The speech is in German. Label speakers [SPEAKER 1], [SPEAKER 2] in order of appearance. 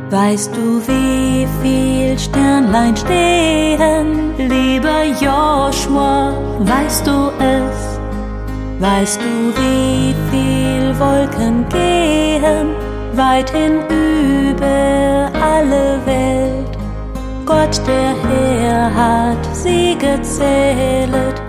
[SPEAKER 1] Weißt du, wie viel Sternlein stehen, lieber Joshua, weißt du es? Weißt du, wie viel Wolken gehen, weithin über alle Welt? Gott, der Herr, hat sie gezählet,